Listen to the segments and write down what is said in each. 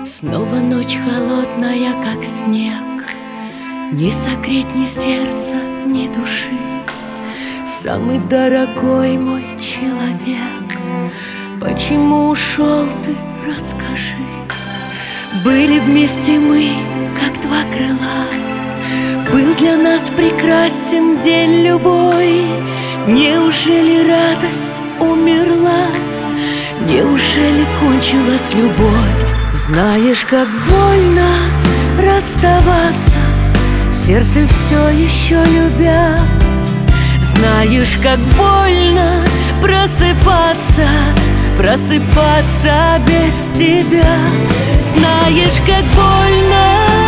Снова ночь холодная, как снег, не согреть ни сердца, ни души. Самый дорогой мой человек, почему ушел ты, расскажи. Были вместе мы, как два крыла, был для нас прекрасен день любой. Неужели радость умерла? Неужели кончилась любовь? Знаешь, как больно расставаться, сердцем все еще любя. Знаешь, как больно просыпаться, просыпаться без тебя. Знаешь, как больно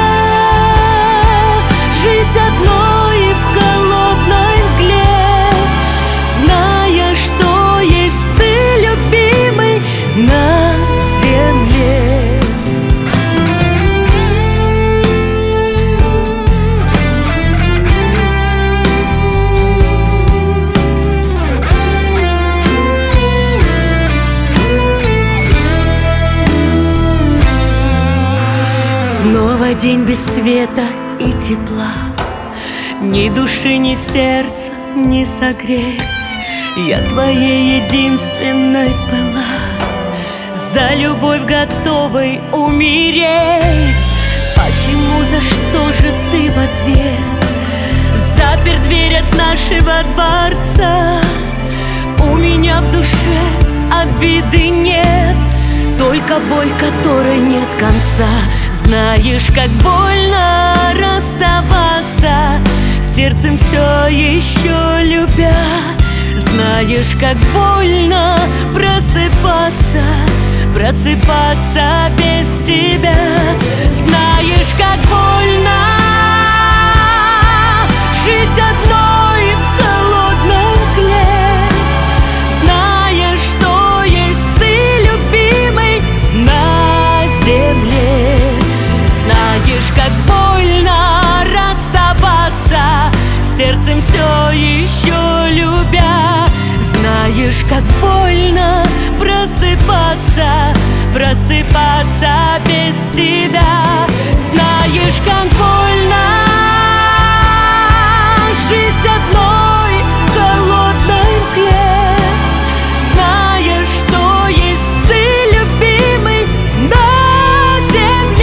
жить одной в холодной мгле, зная, что есть ты, любимый, на земле. Снова день без света и тепла, ни души, ни сердца не согреть. Я твоей единственной была, за любовь готовой умереть. Почему, за что же ты в ответ запер дверь от нашего дворца? У меня в душе обиды нет, только боль, которой нет конца. Знаешь, как больно расставаться, сердцем все еще любя. Знаешь, как больно просыпаться, просыпаться без тебя. Знаешь, как больно жить одной в холодной мгле, зная, что есть ты, любимый, на земле. Знаешь, как больно расставаться, сердцем все еще любя. Знаешь, как больно просыпаться, просыпаться без тебя. Знаешь, как больно жить одной в холодной мгле, зная, что есть ты, любимый, на земле.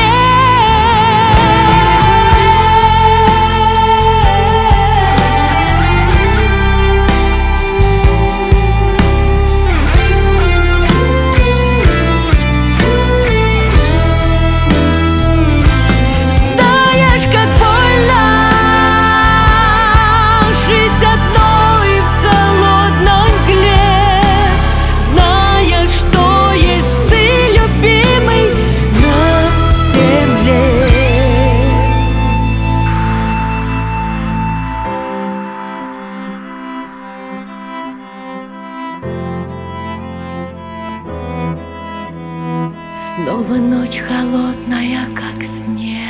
Снова ночь холодная, как снег.